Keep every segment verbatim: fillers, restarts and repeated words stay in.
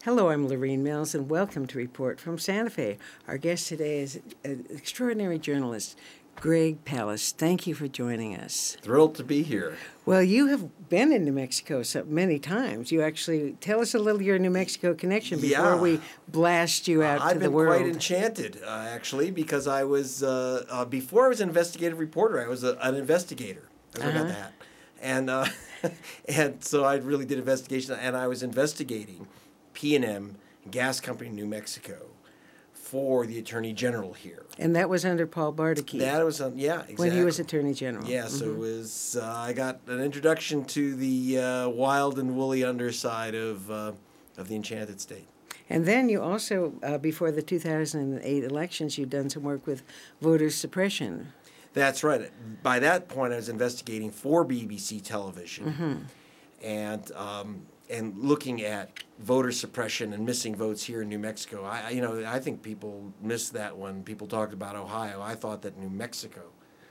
Hello, I'm Lorene Mills, and welcome to Report from Santa Fe. Our guest today is an extraordinary journalist, Greg Palast. Thank you for joining us. Thrilled to be here. Well, you have been in New Mexico so many times. You actually tell us a little of your New Mexico connection before Yeah. we blast you out I've to been the world. quite enchanted, uh, actually, because I was uh, uh, before I was an investigative reporter. I was a, an investigator. I Uh-huh. got that, and uh, and so I really did investigation, and I was investigating P and M Gas Company, New Mexico, for the Attorney General here. And that was under Paul Bardacke. That was um, yeah, exactly. When he was Attorney General. Yeah, so Mhm. it was. Uh, I got an introduction to the uh, wild and woolly underside of uh, of the Enchanted State. And then you also, uh, before the two thousand eight elections, you'd done some work with voter suppression. That's right. By that point, I was investigating for B B C television, Mm-hmm. and um, and looking at voter suppression and missing votes here in New Mexico. I, I- you know, I think people missed that when people talked about Ohio. I thought that New Mexico,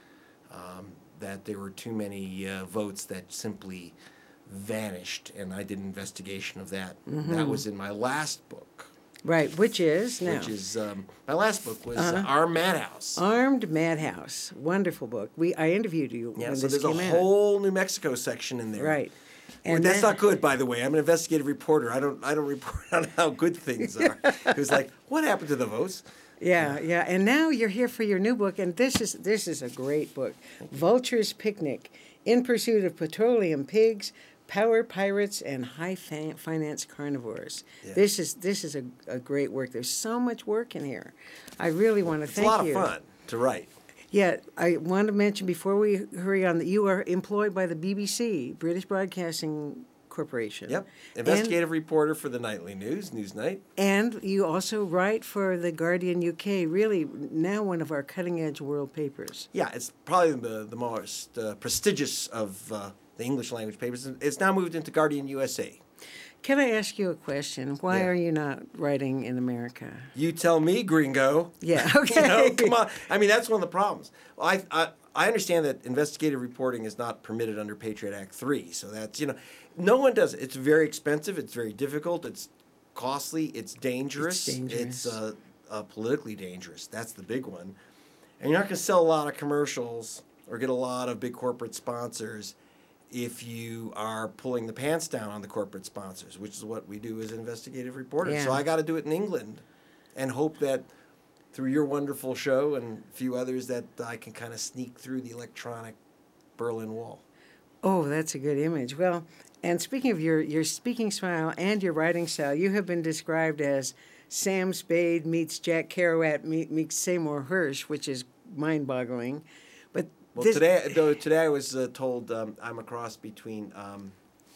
um, that there were too many uh, votes that simply vanished, and I did an investigation of that. Mm-hmm. That was in my last book, Right, which is now which is um, my last book was Uh-huh. uh, Armed Madhouse. Armed Madhouse. Wonderful book. We I interviewed you Yeah, when so this there's a came out. whole New Mexico section in there. Right. And And that's then- not good, by the way. I'm an investigative reporter. I don't I don't report on how good things are. It was like, what happened to the votes? Yeah, yeah. And now you're here for your new book, and this is this is a great book. Vulture's Picnic: In Pursuit of Petroleum Pigs, Power Pirates, and High Fi- Finance Carnivores. Yeah. This is this is a, a great work. There's so much work in here. I really want to It's thank a lot you. of fun to write. Yeah, I want to mention before we hurry on that you are employed by the B B C, British Broadcasting Corporation. Yep. And- Investigative reporter for the Nightly News, Newsnight. And you also write for The Guardian U K, really now one of our cutting-edge world papers. Yeah, it's probably the, the most uh, prestigious of uh, the English language papers. It's now moved into Guardian U S A. Can I ask you a question? Why Yeah. are you not writing in America? You tell me, gringo. Yeah, You okay. know, come on. I mean, that's one of the problems. Well, I, I I understand that investigative reporting is not permitted under Patriot Act three. So that's, you know, no one does it. It's very expensive. It's very difficult. It's costly. It's dangerous. It's dangerous. It's uh, uh, politically dangerous. That's the big one. And you're not going to sell a lot of commercials or get a lot of big corporate sponsors if you are pulling the pants down on the corporate sponsors, which is what we do as investigative reporters. So Yeah. I got to do it in England and hope that through your wonderful show and a few others that I can kind of sneak through the electronic Berlin Wall. Oh, that's a good image. Well, and speaking of your, your speaking style and your writing style, you have been described as Sam Spade meets Jack Kerouac meet, meets Seymour Hirsch, which is mind-boggling. But Well, this, today, though, today I was uh, told um, I'm a cross between um,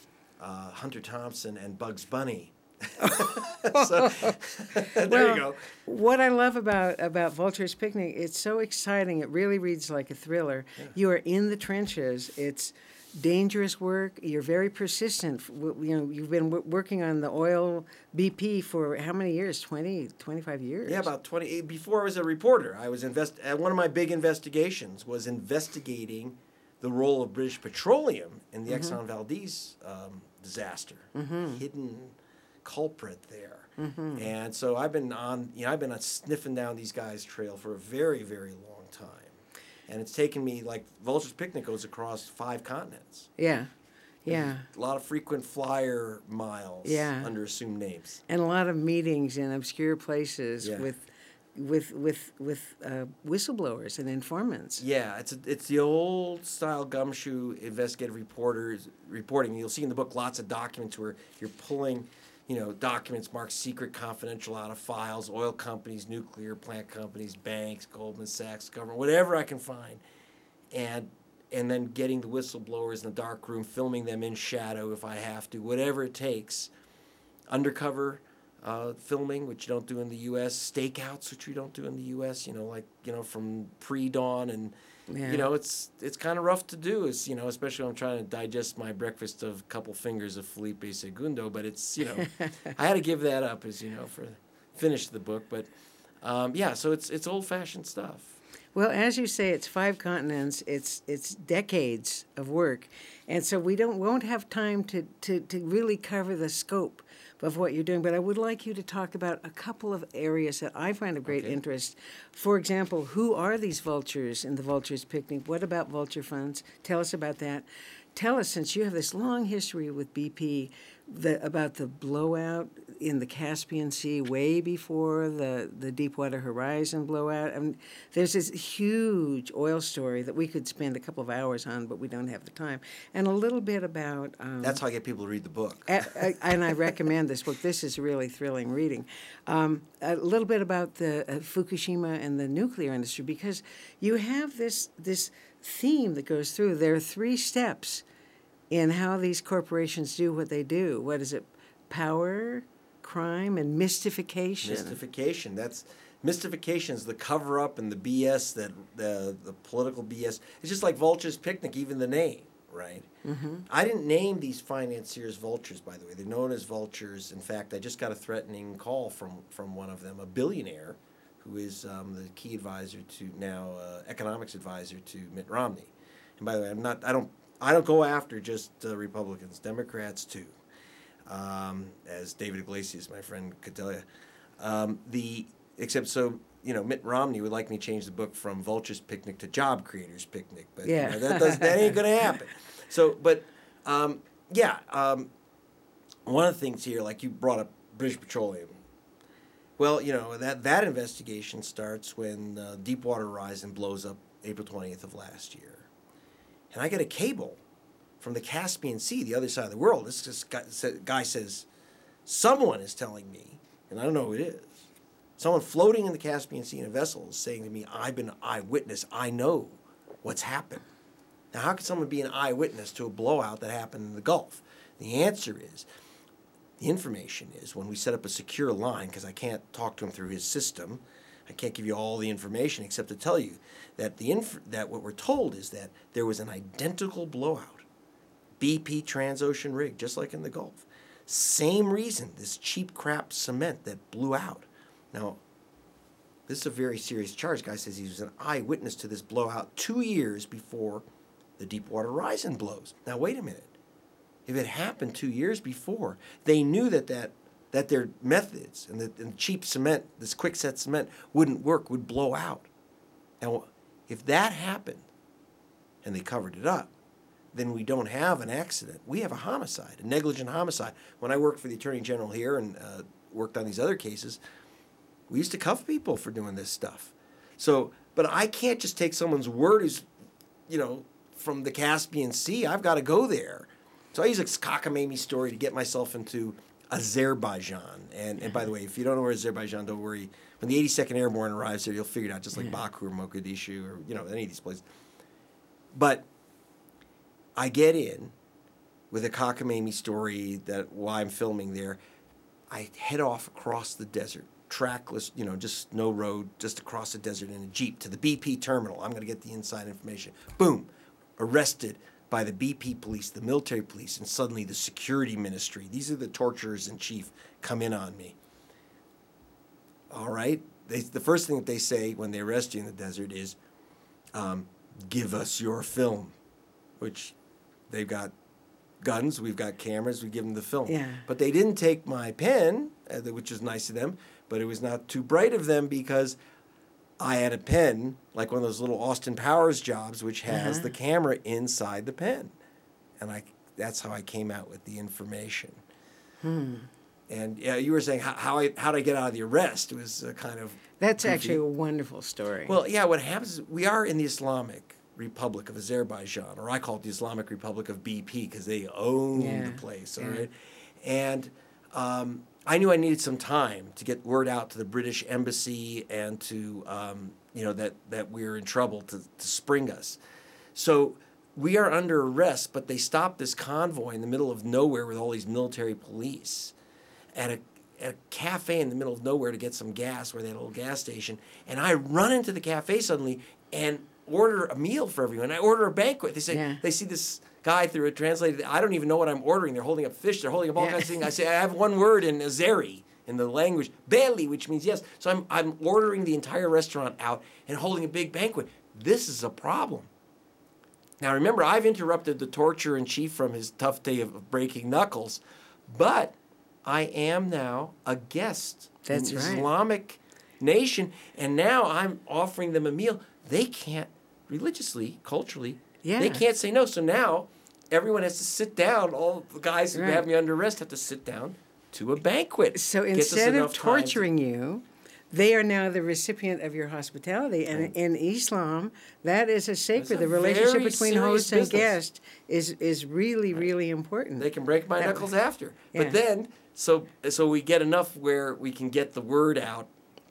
uh, Hunter Thompson and Bugs Bunny. So there Well, you go. What I love about, about Vulture's Picnic, it's so exciting. It really reads like a thriller. You are in the trenches. It's dangerous work. You're very persistent. W- You know, you've been w- working on the oil B P for how many years? twenty, twenty-five years? Yeah, about twenty. Before I was a reporter, I was invest. Uh, one of my big investigations was investigating the role of British Petroleum in the Mm-hmm. Exxon Valdez um, disaster, Mm-hmm. hidden culprit there. And so I've been on, you know, I've been on sniffing down these guys' trail for a very, very long time, and it's taken me like Vulture's Picnic goes across five continents. Yeah, yeah. A lot of frequent flyer miles Yeah. under assumed names. And a lot of meetings in obscure places Yeah. with with with with uh, whistleblowers and informants. Yeah, it's a, it's the old style gumshoe investigative reporters reporting. You'll see in the book lots of documents where you're pulling, you know, documents marked secret, confidential out of files, oil companies, nuclear plant companies, banks, Goldman Sachs, government, whatever I can find, and and then getting the whistleblowers in the dark room, filming them in shadow if I have to, whatever it takes, undercover. Uh, filming, which you don't do in the U S, stakeouts, which we don't do in the U S, you know, like, you know, from pre-dawn, and, Yeah. you know, it's it's kind of rough to do, is, you know, especially when I'm trying to digest my breakfast of a couple fingers of Felipe Segundo, but it's, you know, I had to give that up, as you know, for finish the book, but, um, yeah, so it's it's old-fashioned stuff. Well, as you say, it's five continents. It's it's decades of work, and so we don't won't have time to, to, to really cover the scope. of what you're doing, but I would like you to talk about a couple of areas that I find of great Okay. interest. For example, who are these vultures in the Vultures Picnic? What about vulture funds? Tell us about that. Tell us, since you have this long history with B P, the, about the blowout in the Caspian Sea way before the, the Deepwater Horizon blowout. I mean, there's this huge oil story that we could spend a couple of hours on, but we don't have the time. And a little bit about... Um, That's how I get people to read the book. a- a- and I recommend this book. This is really thrilling reading. Um, a little bit about the uh, Fukushima and the nuclear industry, because you have this this theme that goes through. There are three steps in how these corporations do what they do. What is it? Power, crime, and mystification. Mystification. That's mystification is the cover up and the B S that the the political B S. It's just like Vultures Picnic, even the name, right? Mm-hmm. I didn't name these financiers vultures, by the way. They're known as vultures. In fact, I just got a threatening call from from one of them, a billionaire, who is um, the key advisor to now uh, economics advisor to Mitt Romney. And by the way, I'm not. I don't. I don't go after just uh, Republicans, Democrats too, um, as David Iglesias, my friend, could tell you. Um, the except so you know, Mitt Romney would like me to change the book from Vultures Picnic to Job Creators Picnic, but Yeah. you know, that does that ain't gonna happen. So, but um, yeah, um, one of the things here, like you brought up British Petroleum. Well, you know that that investigation starts when uh, Deepwater Horizon blows up April twentieth of last year. And I get a cable from the Caspian Sea, the other side of the world. This, this guy, guy says, someone is telling me, and I don't know who it is, someone floating in the Caspian Sea in a vessel is saying to me, I've been an eyewitness. I know what's happened. Now, how could someone be an eyewitness to a blowout that happened in the Gulf? The answer is, the information is, when we set up a secure line, because I can't talk to him through his system, I can't give you all the information except to tell you that the inf- that what we're told is that there was an identical blowout, B P Transocean rig, just like in the Gulf. Same reason, this cheap crap cement that blew out. Now, this is a very serious charge. Guy says he was an eyewitness to this blowout two years before the Deepwater Horizon blows. Now, wait a minute. If it happened two years before, they knew that that that their methods and the, and the cheap cement, this quickset cement, wouldn't work, would blow out. Now, if that happened and they covered it up, then we don't have an accident. We have a homicide, a negligent homicide. When I worked for the Attorney General here and uh, worked on these other cases, we used to cuff people for doing this stuff. So, but I can't just take someone's word who's, you know, from the Caspian Sea. I've got to go there. So I use a cockamamie story to get myself into Azerbaijan. And, and by the way, if you don't know where Azerbaijan, don't worry. When the eighty-second Airborne arrives there, you'll figure it out, just like Baku or Mogadishu or, you know, any of these places. But I get in with a cockamamie story that why I'm filming there. I head off across the desert, trackless, you know, just no road, just across the desert in a Jeep to the B P terminal. I'm going to get the inside information. Boom, arrested by the B P police, the military police, and suddenly the security ministry. These are the torturers in chief come in on me. All right. They, the first thing that they say when they arrest you in the desert is, um, give us your film, which they've got guns, we've got cameras, we give them the film. Yeah. But they didn't take my pen, uh, which was nice of them, but it was not too bright of them because I had a pen, like one of those little Austin Powers jobs, which has Uh-huh. the camera inside the pen. And I that's how I came out with the information. Hmm. And yeah, you were saying how how, I, how did I get out of the arrest? It was uh, kind of That's goofy. actually a wonderful story. Well, yeah, what happens is we are in the Islamic Republic of Azerbaijan, or I call it the Islamic Republic of B P because they own Yeah, the place, all yeah. right? And um, I knew I needed some time to get word out to the British embassy and to, um, you know, that, that we were in trouble to, to spring us. So we are under arrest, but they stopped this convoy in the middle of nowhere with all these military police at a at a cafe in the middle of nowhere to get some gas where they had a little gas station. And I run into the cafe suddenly and order a meal for everyone. I order a banquet. They say, Yeah. they see this guy through a translator. I don't even know what I'm ordering. They're holding up fish. They're holding up all Yeah. kinds of things. I say, I have one word in Azeri, in the language, Beli, which means yes. So I'm, I'm ordering the entire restaurant out and holding a big banquet. This is a problem. Now remember, I've interrupted the torturer in chief from his tough day of breaking knuckles, but I am now a guest That's in right. Islamic nation, and now I'm offering them a meal. They can't religiously, culturally, Yeah. they can't say no. So now everyone has to sit down. All the guys who Right. have me under arrest have to sit down to a banquet. So Gets us instead of enough time to- torturing you, they are now the recipient of your hospitality. And in Islam, that is a sacred. a The relationship very between serious host and business. guest is is really, really important. They can break my That- knuckles after. Yeah. But then, so so we get enough where we can get the word out,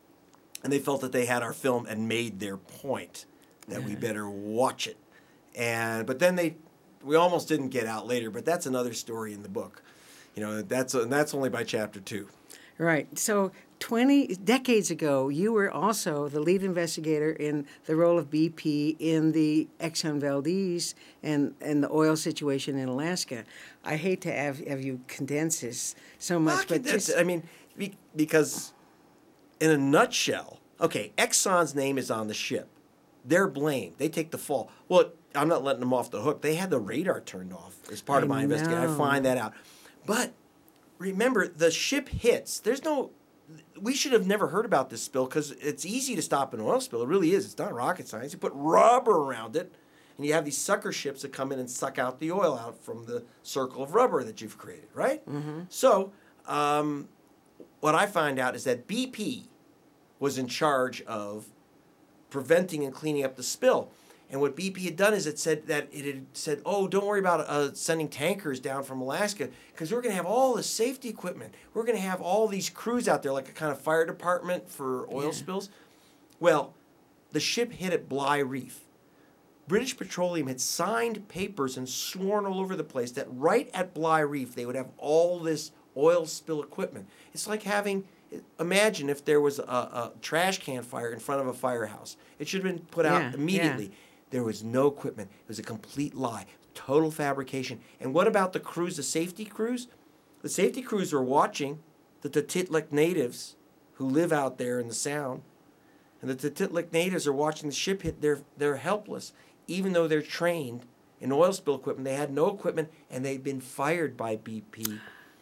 and they felt that they had our film and made their point that we better watch it. And but then they, we almost didn't get out later. But that's another story in the book. You know, that's and that's only by chapter two. Right. So twenty decades ago, you were also the lead investigator in the role of B P in the Exxon Valdez and, and the oil situation in Alaska. I hate to have, have you condense this so much, Well, but that's- just, I mean, be, because in a nutshell, okay, Exxon's name is on the ship. They're blamed. They take the fall. Well, I'm not letting them off the hook. They had the radar turned off as part of I my investigation. I know. find that out. But remember, the ship hits. There's no. We should have never heard about this spill because it's easy to stop an oil spill. It really is. It's not rocket science. You put rubber around it, and you have these sucker ships that come in and suck out the oil out from the circle of rubber that you've created, right? Mm-hmm. So, um, what I find out is that B P was in charge of preventing and cleaning up the spill. And what B P had done is it said that it had said, oh, don't worry about uh, sending tankers down from Alaska because we're going to have all the safety equipment. We're going to have all these crews out there, like a kind of fire department for oil Yeah. spills. Well, the ship hit at Bly Reef. British Petroleum had signed papers and sworn all over the place that right at Bly Reef they would have all this oil spill equipment. It's like having, imagine if there was a, a trash can fire in front of a firehouse. It should have been put Yeah, out immediately. yeah. There was no equipment. It was a complete lie, total fabrication. And what about the crews, the safety crews? The safety crews were watching the Titlik natives who live out there in the Sound. And the Titlik natives are watching the ship hit. They're, they're helpless, even though they're trained in oil spill equipment. They had no equipment, and they'd been fired by B P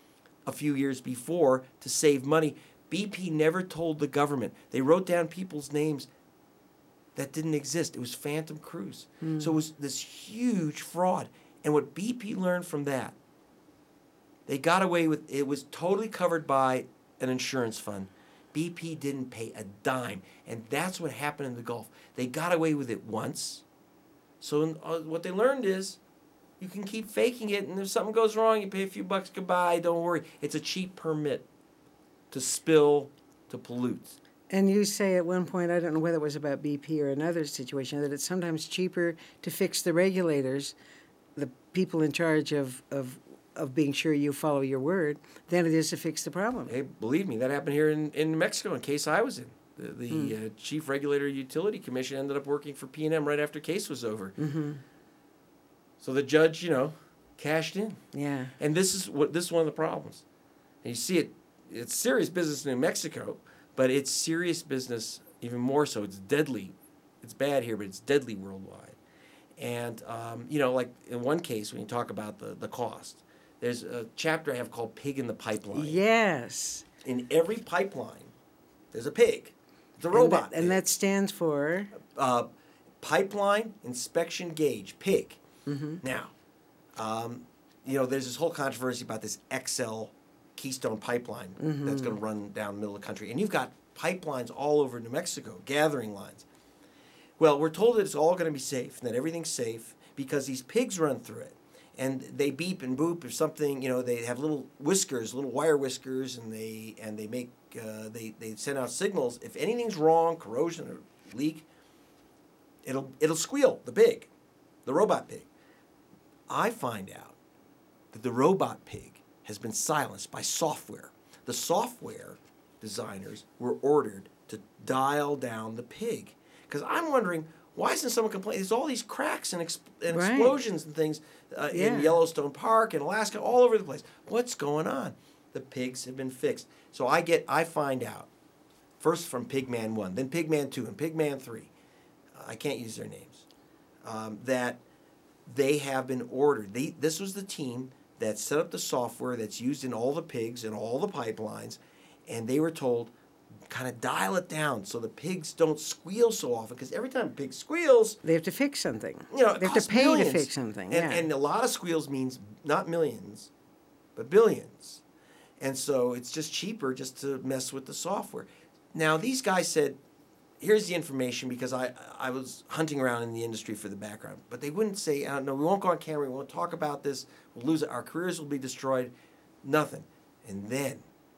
a few years before to save money. B P never told the government. They wrote down people's names that didn't exist. It was phantom crews. Mm. So it was this huge fraud. And what B P learned from that, they got away with, it was totally covered by an insurance fund. B P didn't pay a dime. And that's what happened in the Gulf. They got away with it once. So uh, what they learned is you can keep faking it, and if something goes wrong, you pay a few bucks, goodbye, don't worry. It's a cheap permit to spill, to pollute. and you say at one point, I don't know whether it was about B P or another situation, that it's sometimes cheaper to fix the regulators, the people in charge of, of, of being sure you follow your word, than it is to fix the problem. Hey, believe me, that happened here in, in New Mexico, in case I was in. The, the Hmm. uh, Chief Regulator Utility Commission ended up working for P and M right after case was over. Mm-hmm. So the judge, you know, cashed in. Yeah. And this is what this is one of the problems. And you see it, it's serious business in New Mexico, but it's serious business even more so. It's deadly. It's bad here, but it's deadly worldwide. And, um, you know, like in one case, when you talk about the, the cost, there's a chapter I have called Pig in the Pipeline. Yes. In every pipeline, there's a pig. It's a And robot. that, and that stands for? uh, Pipeline Inspection Gauge, PIG. Mm-hmm. Now, um, you know, there's this whole controversy about this X L Keystone pipeline Mm-hmm. that's going to run down the middle of the country. And you've got pipelines all over New Mexico, gathering lines. Well, we're told that it's all going to be safe and that everything's safe because these pigs run through it. And they beep and boop if something, you know, they have little whiskers, little wire whiskers, and they and they make, uh, they, they send out signals. If anything's wrong, corrosion or leak, it'll it'll squeal, the pig, the robot pig. I find out that the robot pig has been silenced by software. The software designers were ordered to dial down the pig. Because I'm wondering, why isn't someone complaining? There's all these cracks and, exp- and Right. explosions and things uh, Yeah. in Yellowstone Park and Alaska, all over the place. What's going on? The pigs have been fixed. So I get, I find out, first from Pigman one, then Pigman two, and Pigman three. I can't use their names. Um, that they have been ordered. They, this was the team that set up the software that's used in all the pigs and all the pipelines, and they were told, kind of dial it down so the pigs don't squeal so often, because every time a pig squeals, They have to fix something. you know, it they have costs to pay millions. to fix something. And, yeah. and a lot of squeals means not millions, but billions. And so it's just cheaper just to mess with the software. Now, these guys said, here's the information, because I, I was hunting around in the industry for the background. But they wouldn't say, uh, no, we won't go on camera, we won't talk about this, we'll lose it, our careers will be destroyed, nothing. And then,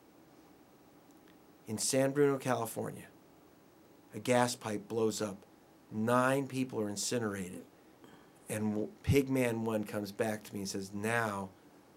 in San Bruno, California, a gas pipe blows up. Nine people are incinerated. And Pigman One comes back to me and says, now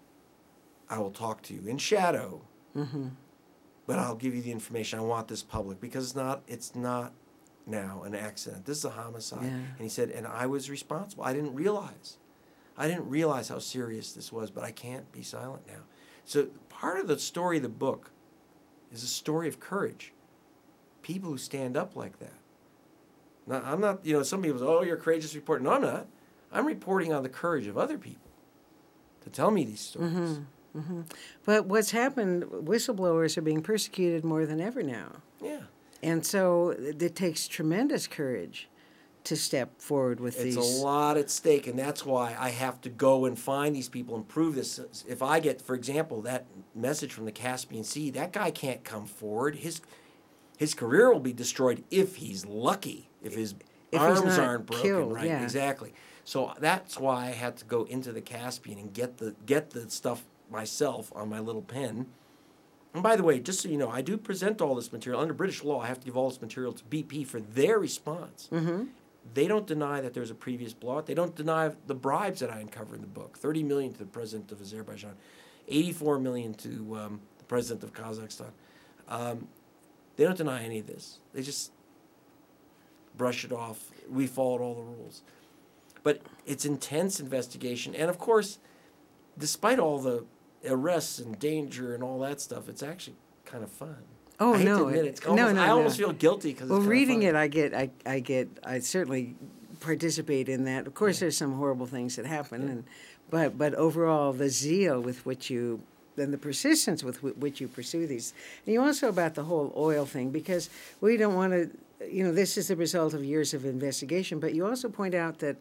I will talk to you in shadow, mm-hmm. but I'll give you the information. I want this public, because it's not, it's not now an accident. This is a homicide. Yeah. And he said, and I was responsible. I didn't realize. I didn't realize how serious this was, but I can't be silent now. So part of the story of the book is a story of courage. People who stand up like that. Now, I'm not, you know, some people say, oh, you're a courageous reporter. No, I'm not. I'm reporting on the courage of other people to tell me these stories. Mm-hmm. Mm-hmm. But what's happened, whistleblowers are being persecuted more than ever now. Yeah. And so it takes tremendous courage to step forward with It's these. a lot at stake, and that's why I have to go and find these people and prove this. If I get, for example, that message from the Caspian Sea, that guy can't come forward. His his career will be destroyed if he's lucky, if his If he's arms not aren't broken. killed, right, yeah. exactly. So that's why I had to go into the Caspian and get the get the stuff myself on my little pen. And by the way, just so you know, I do present all this material. Under British law, I have to give all this material to B P for their response. Mm-hmm. They don't deny that there's a previous blowout. They don't deny the bribes that I uncover in the book. thirty million dollars to the president of Azerbaijan, eighty-four million dollars to um, the president of Kazakhstan. Um, they don't deny any of this. They just brush it off. We followed all the rules. But it's intense investigation. And, of course, despite all the arrests and danger and all that stuff, it's actually kind of fun. Oh, I hate no. to admit it. It's almost, no, no, I almost no. feel guilty because Well, it's reading fun. it, I get, I, I get, I certainly participate in that. Of course, Yeah. there's some horrible things that happen, Yeah. and but but overall, the zeal with which you and the persistence with wh- which you pursue these, and you also about the whole oil thing, because we don't want to, you know, this is the result of years of investigation. But you also point out that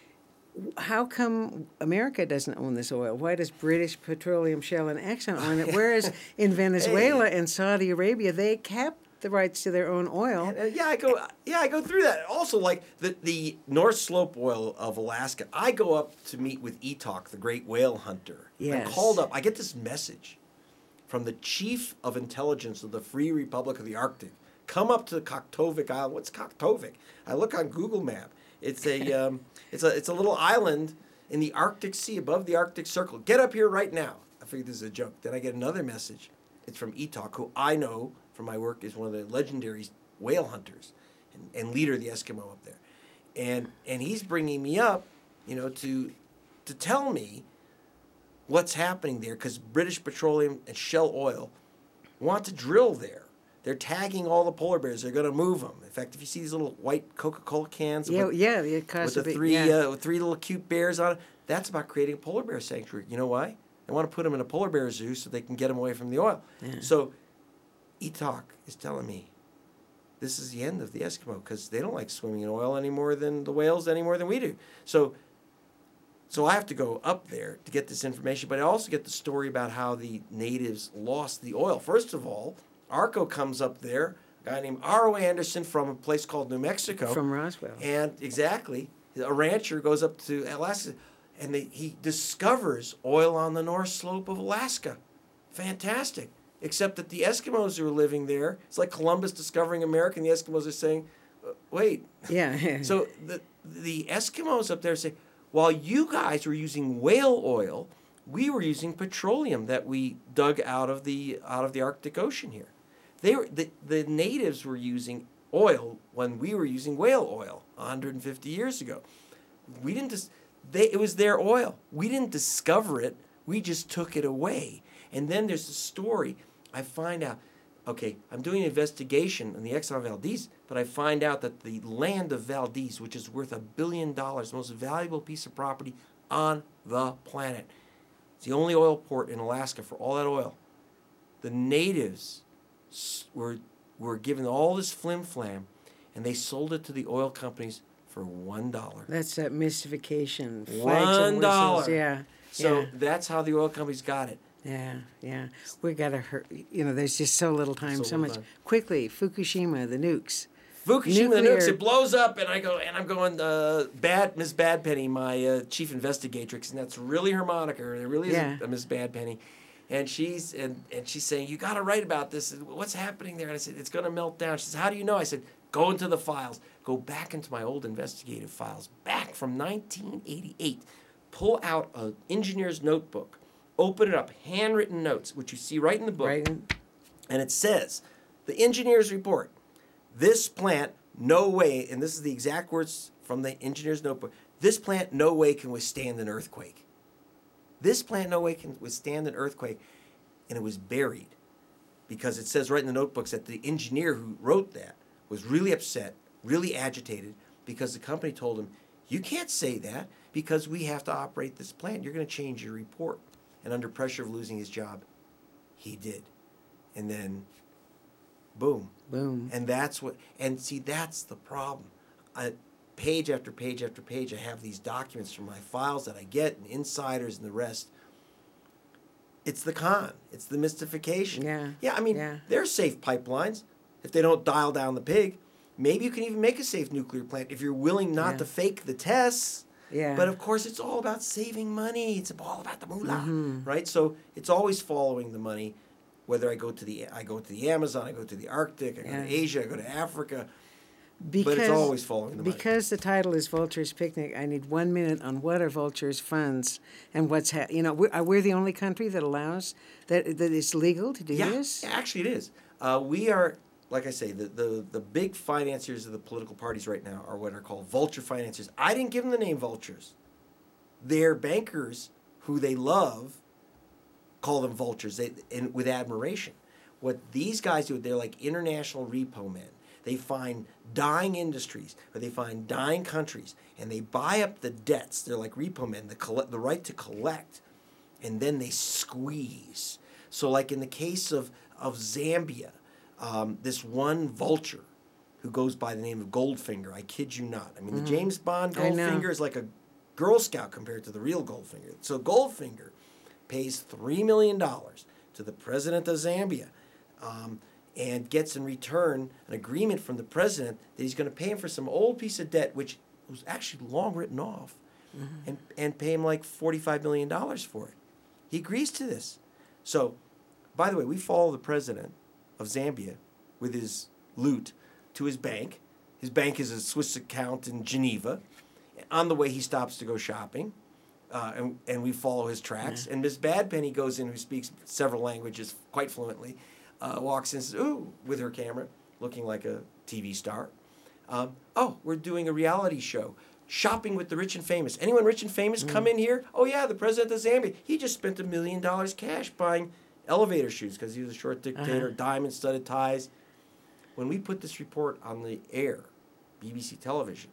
how come America doesn't own this oil? Why does British Petroleum, Shell, and Exxon own it? Whereas in Venezuela and Saudi Arabia, they kept the rights to their own oil. Uh, yeah, I go. Yeah, I go through that. Also, like the the North Slope oil of Alaska, I go up to meet with Etok, the great whale hunter. Yes. I'm called up. I get this message from the chief of intelligence of the Free Republic of the Arctic. Come up to Koktovik Island. What's Koktovik? I look on Google Map. It's a um, it's a it's a little island in the Arctic Sea above the Arctic Circle. Get up here right now. I figured this is a joke. Then I get another message. It's from Etok, who I know from my work is one of the legendary whale hunters and, and leader of the Eskimo up there. And and he's bringing me up, you know, to to tell me what's happening there, because British Petroleum and Shell Oil want to drill there. They're tagging all the polar bears. They're going to move them. In fact, if you see these little white Coca-Cola cans Yeah, with, yeah, it with costs the a bit. three yeah. uh, with three little cute bears on it, that's about creating a polar bear sanctuary. You know why? They want to put them in a polar bear zoo so they can get them away from the oil. Yeah. So Etok is telling me this is the end of the Eskimo, because they don't like swimming in oil any more than the whales, any more than we do. So, so I have to go up there to get this information, but I also get the story about how the natives lost the oil. First of all, ARCO comes up there, a guy named Aro Anderson from a place called New Mexico. From Roswell. And exactly, a rancher goes up to Alaska, and they, he discovers oil on the North Slope of Alaska. Fantastic. Except that the Eskimos who are living there, it's like Columbus discovering America, and the Eskimos are saying, uh, wait. Yeah. So the, the Eskimos up there say, while you guys were using whale oil, we were using petroleum that we dug out of the out of the Arctic Ocean here. They were the, the natives were using oil when we were using whale oil one hundred fifty years ago. We didn't just they it was their oil. We didn't discover it. We just took it away. And then there's the story. I find out, okay, I'm doing an investigation on the Exxon Valdez, but I find out that the land of Valdez, which is worth a billion dollars, the most valuable piece of property on the planet, It's the only oil port in Alaska for all that oil. The natives were were given all this flim flam, and they sold it to the oil companies for one dollar. That's that mystification. Flags One and dollar. whistles. Yeah. So yeah. that's how the oil companies got it. Yeah, yeah. We got to hurt. You know, there's just so little time, So so, little much. time. Quickly, Fukushima, the nukes. Fukushima, the Nuclear- nukes, it blows up, and I go, and I'm going, uh, bad Miss Badpenny, my uh, chief investigatrix, and that's really her moniker. It really is Yeah. a, a Miss Badpenny, and she's and and she's saying, you got to write about this. What's happening there? And I said, it's going to melt down. She says, how do you know? I said, go into the files, go back into my old investigative files, back from nineteen eighty-eight, pull out an engineer's notebook, open it up, handwritten notes, which you see right in the book, Right. in- and it says, the engineer's report. This plant, no way, and this is the exact words from the engineer's notebook, this plant no way can withstand an earthquake. This plant no way can withstand an earthquake. And it was buried because it says right in the notebooks that the engineer who wrote that was really upset, really agitated, because the company told him, you can't say that because we have to operate this plant. You're going to change your report. And under pressure of losing his job, he did. And then, boom. Boom. And that's what, and see, that's the problem. I, page after page after page, I have these documents from my files that I get, and insiders and the rest. It's the con. It's the mystification. Yeah. Yeah, I mean, Yeah. there's safe pipelines if they don't dial down the pig. Maybe you can even make a safe nuclear plant if you're willing not Yeah. to fake the tests. Yeah. But of course, it's all about saving money. It's all about the moolah, Mm-hmm. right? So it's always following the money. Whether I go to the I go to the Amazon, I go to the Arctic, I go Yeah. to Asia, I go to Africa. Because, But it's always following the money. Because the title is Vulture's Picnic, I need one minute on what are Vulture's funds and what's ha- you know we're, are we the only country that allows that that it's legal to do Yeah, this? yeah, actually it is. Uh, we are, like I say, the, the, the big financiers of the political parties right now are what are called vulture financiers. I didn't give them the name vultures. Their bankers, who they love, call them vultures they, and with admiration. What these guys do, they're like international repo men. They find dying industries or they find dying countries and they buy up the debts. They're like repo men, the, coll- the right to collect, and then they squeeze. So like in the case of, of Zambia, um, this one vulture who goes by the name of Goldfinger, I kid you not. I mean, the James Bond I know. Goldfinger is like a Girl Scout compared to the real Goldfinger. So Goldfinger pays three million dollars to the president of Zambia um, and gets in return an agreement from the president that he's going to pay him for some old piece of debt, which was actually long written off, mm-hmm. and, and pay him like forty-five million dollars for it. He agrees to this. So, by the way, we follow the president of Zambia with his loot to his bank. His bank is a Swiss account in Geneva. On the way, he stops to go shopping. Uh, and, and we follow his tracks. Yeah. And Miss Badpenny goes in, who speaks several languages quite fluently, uh, walks in and says, ooh, with her camera, looking like a T V star. Um, oh, we're doing a reality show, Shopping with the Rich and Famous. Anyone rich and famous Mm. come in here? Oh, yeah, the president of Zambia. He just spent a million dollars cash buying elevator shoes because he was a short dictator, Uh-huh. diamond-studded ties. When we put this report on the air, B B C television,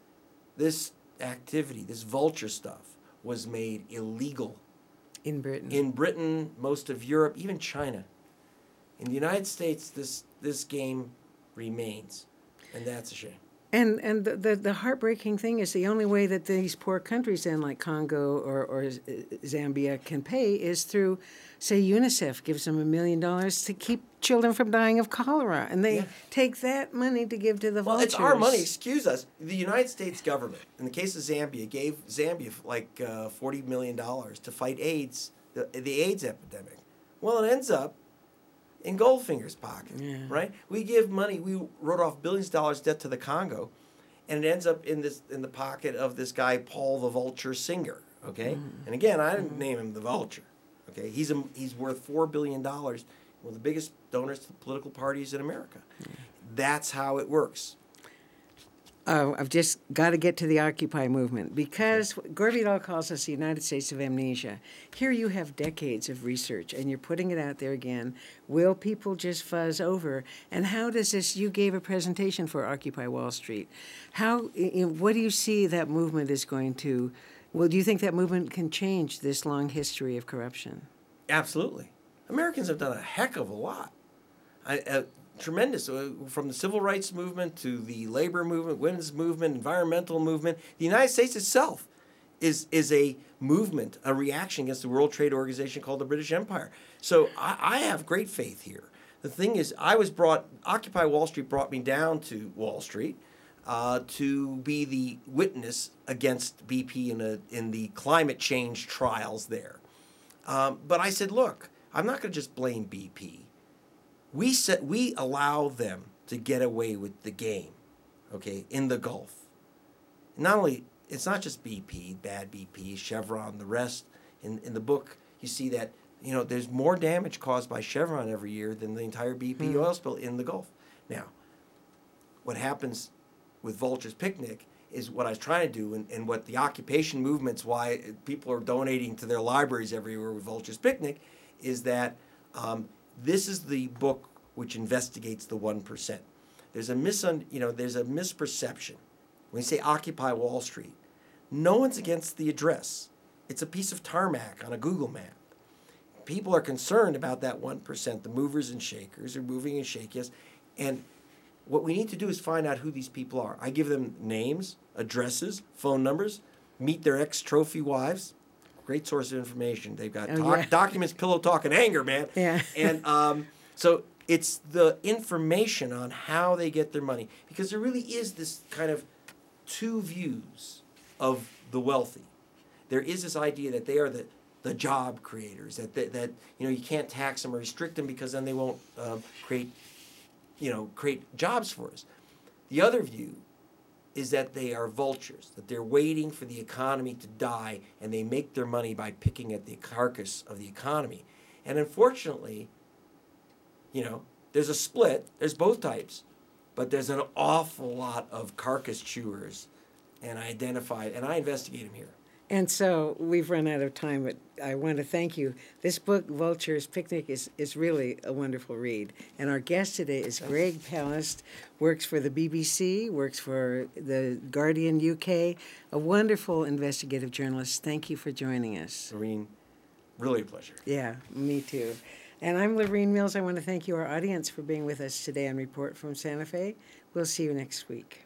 this activity, this vulture stuff, was made illegal In Britain. in Britain, most of Europe, even China. In the United States, this this game remains, and that's a shame. And and the, the, the heartbreaking thing is the only way that these poor countries then like Congo or, or Zambia can pay is through, say, UNICEF gives them a million dollars to keep children from dying of cholera. And they Yeah. take that money to give to the Well, vultures. it's our money. Excuse us. The United States government, in the case of Zambia, gave Zambia like uh, forty million dollars to fight AIDS, the, the AIDS epidemic. Well, it ends up in Goldfinger's pocket, Yeah. right? We give money. We wrote off billions of dollars debt to the Congo, and it ends up in this in the pocket of this guy Paul the Vulture Singer. Okay, Mm-hmm. and again, I didn't name him the Vulture. Okay, he's a, he's worth four billion dollars. One of the biggest donors to the political parties in America. That's how it works. Uh, I've just got to get to the Occupy movement because Gore Vidal calls us the United States of amnesia. Here you have decades of research and you're putting it out there again. Will people just fuzz over? And how does this, you gave a presentation for Occupy Wall Street. How, i- i- what do you see that movement is going to Well, do you think that movement can change this long history of corruption? Absolutely. Americans have done a heck of a lot. I, uh, tremendous. Uh, from the civil rights movement to the labor movement, women's movement, environmental movement. The United States itself is is a movement, a reaction against the World Trade Organization called the British Empire. So I, I have great faith here. The thing is, I was brought, Occupy Wall Street brought me down to Wall Street uh, to be the witness against B P in, a, in the climate change trials there. Um, but I said, look, I'm not going to just blame B P. We set, we allow them to get away with the game, okay, in the Gulf. Not only, it's not just B P, bad B P, Chevron, the rest. In, in the book, you see that, you know, there's more damage caused by Chevron every year than the entire B P mm. oil spill in the Gulf. Now, what happens with Vulture's Picnic is what I was trying to do, and, and what the occupation movement's why people are donating to their libraries everywhere with Vulture's Picnic, is that um, this is the book which investigates the one percent. There's a misun, you know, there's a misperception. When you say Occupy Wall Street, no one's against the address. It's a piece of tarmac on a Google map. People are concerned about that one percent, the movers and shakers, are moving and shakiest. And what we need to do is find out who these people are. I give them names, addresses, phone numbers, meet their ex-trophy wives. Great source of information. They've got oh, talk, yeah. documents, pillow talk, and anger, man. Yeah. And um, so it's the information on how they get their money. Because there really is this kind of two views of the wealthy. There is this idea that they are the, the job creators, that, that that you know you can't tax them or restrict them because then they won't uh, create, you know, create jobs for us. The other view is that they are vultures, that they're waiting for the economy to die, and they make their money by picking at the carcass of the economy. And unfortunately, you know, there's a split. There's both types, but there's an awful lot of carcass chewers, and I identify and I investigate them here. And so we've run out of time, but I want to thank you. This book, Vulture's Picnic, is, is really a wonderful read. And our guest today is Greg Palast, works for the B B C, works for the Guardian U K, a wonderful investigative journalist. Thank you for joining us. Lorene, really a pleasure. Yeah, me too. And I'm Lorene Mills. I want to thank you, our audience, for being with us today on Report from Santa Fe. We'll see you next week.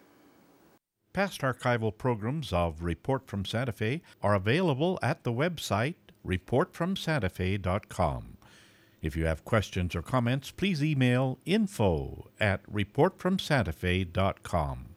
Past archival programs of Report from Santa Fe are available at the website report from santa fe dot com. If you have questions or comments, please email info at report from santa fe dot com.